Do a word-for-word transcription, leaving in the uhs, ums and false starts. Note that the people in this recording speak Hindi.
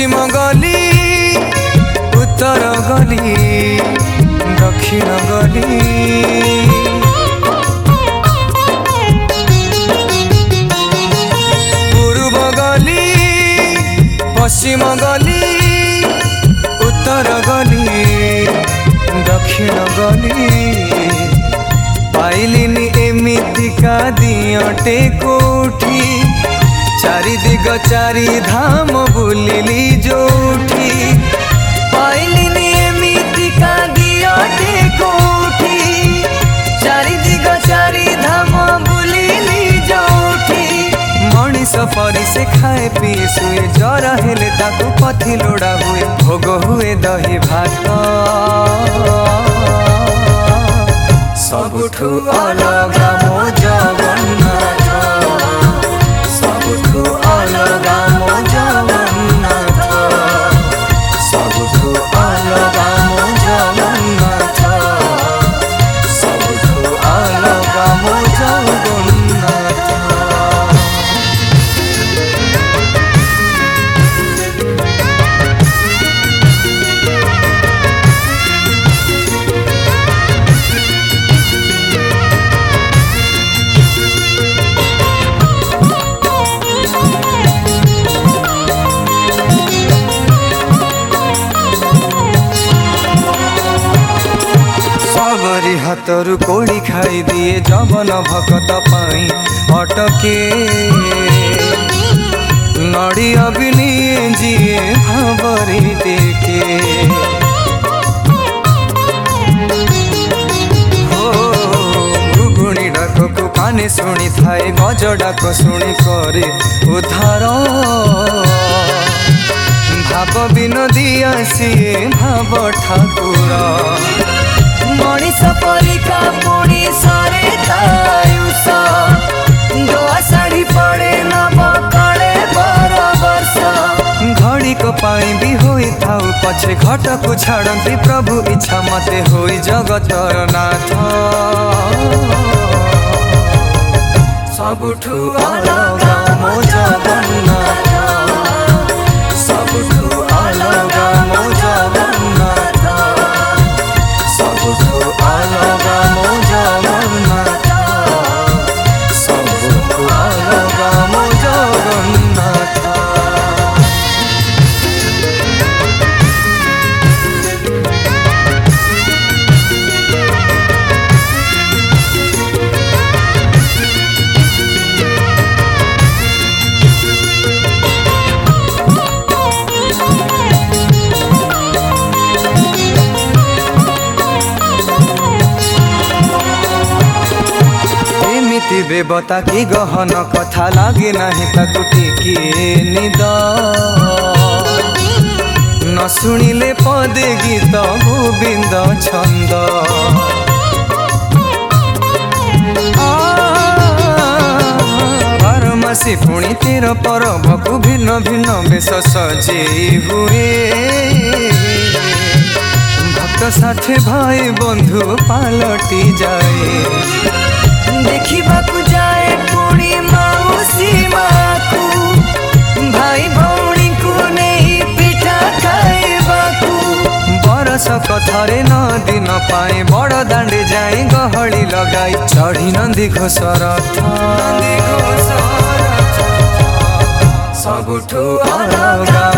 पश्चिम गली उत्तर गली दक्षिण गली पूर्व गली पश्चिम गली उत्तर गली दक्षिण गली पाइलिनी एमितिका दियटे कोठी चारि दिग चारि धाम बुलिली जोठी पाइलिनी एमितिका दियटे कोठी चारि दिग चारि धाम बुलिली जोठी मनीष परी से खाए पी सुए जरा हेले ताकू पथि लोड़ा हुए भोग हुए दही भात सबुठु अलगा मो जगन्नाथ सबुठु अलगा मो जगन्नाथ सबुठु अलगा मो जगन्नाथ सबुठु अलगा मो जगन्नाथ। सबरी हाथरू कोड़ी खाई दिए जबन भकत पाई अटके नड़ी अबिनी जिए भावरी टेके हो गुगुणी डाक को काने शुणी थाए गज डाक शुणी करे उद्धार भाव विनोदी आसिए भाव ठाकुर मनीष परिका पुणी सरे तायुष दोआ साड़ी पड़े नव कले बर वर्ष घड़ी को पाई भी होई थाउ पछे घट को छाड़ती प्रभु इच्छा मते होई जगतर नाथ सबुठु अलगा मो जगन्नाथ सबुठु अलगा मो जगन्नाथ सबुठु अलगा मो जगन्नाथ सबुठु अलगा मो जगन्नाथ। बेबता की गहन कथा लागे नाही ताकू टिके निद न शुणिले पदे गीत गोविंद छंद बारमासी पुणी तेर परबकू भिन्न भिन्न बेश सजे हुए भक्त साथे भाई बंधु पालटी जाए देखिबाकू जाए पुणी माउसी माकू भाई भौणी को नहीं पिठा खाइबाकू बरस कथरे न दिन पाए बड़ दांडे जाए गहली लगाई चढ़ी नंदी घोषरथ सबुठु अलगा